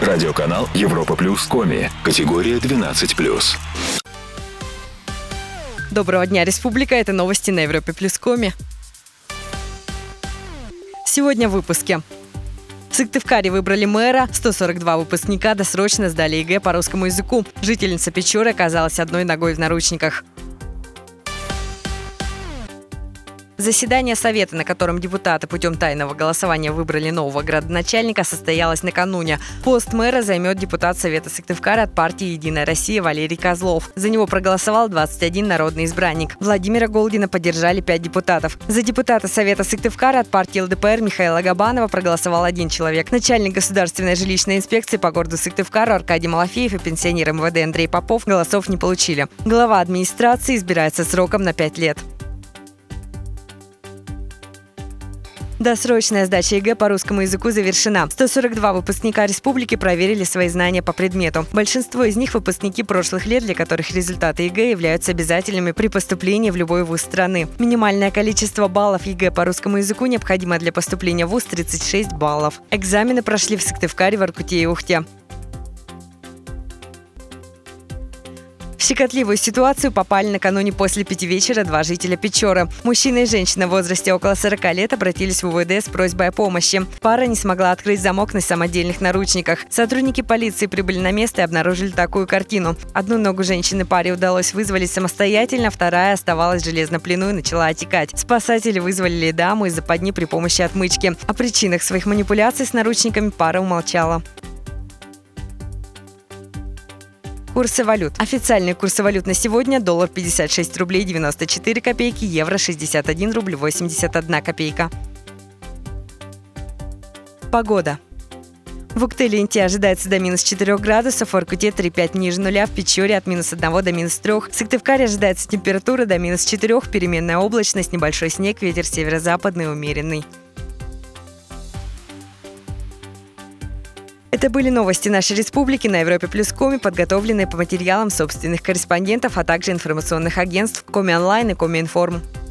Радиоканал Европа Плюс Коми. Категория 12+. Доброго дня, Республика. Это новости на Европе Плюс Коми. Сегодня в выпуске. В Сыктывкаре выбрали мэра, 142 выпускника досрочно сдали ЕГЭ по русскому языку. Жительница Печоры оказалась одной ногой в наручниках. Заседание Совета, на котором депутаты путем тайного голосования выбрали нового градоначальника, состоялось накануне. Пост мэра займет депутат Совета Сыктывкара от партии «Единая Россия» Валерий Козлов. За него проголосовал 21 народный избранник. Владимира Голдина поддержали 5 депутатов. За депутата Совета Сыктывкара от партии ЛДПР Михаила Габанова проголосовал 1 человек. Начальник государственной жилищной инспекции по городу Сыктывкару Аркадий Малафеев и пенсионер МВД Андрей Попов голосов не получили. Глава администрации избирается сроком на 5 лет. Досрочная сдача ЕГЭ по русскому языку завершена. 142 выпускника республики проверили свои знания по предмету. Большинство из них – выпускники прошлых лет, для которых результаты ЕГЭ являются обязательными при поступлении в любой вуз страны. Минимальное количество баллов ЕГЭ по русскому языку необходимо для поступления в вуз – 36 баллов. Экзамены прошли в Сыктывкаре, Воркуте и Ухте. В щекотливую ситуацию попали накануне после 5 вечера 2 жителя Печоры. Мужчина и женщина в возрасте около 40 лет обратились в УВД с просьбой о помощи. Пара не смогла открыть замок на самодельных наручниках. Сотрудники полиции прибыли на место и обнаружили такую картину. Одну ногу женщины паре удалось вызволить самостоятельно, вторая оставалась в железном плену и начала отекать. Спасатели вызвали даму из западни при помощи отмычки. О причинах своих манипуляций с наручниками пара умолчала. Курсы валют. Официальные курсы валют на сегодня: доллар 56 рублей 94 копейки, евро 61 рубль 81 копейка. Погода. В Ухте-Ленте ожидается до минус 4 градусов, в Воркуте 3,5 ниже нуля, в Печоре от минус 1 до минус 3. В Сыктывкаре ожидается температура до минус 4, переменная облачность, небольшой снег, ветер северо-западный умеренный. Это были новости нашей республики на Европе Плюс Коми, подготовленные по материалам собственных корреспондентов, а также информационных агентств Коми Онлайн и Коми Информ.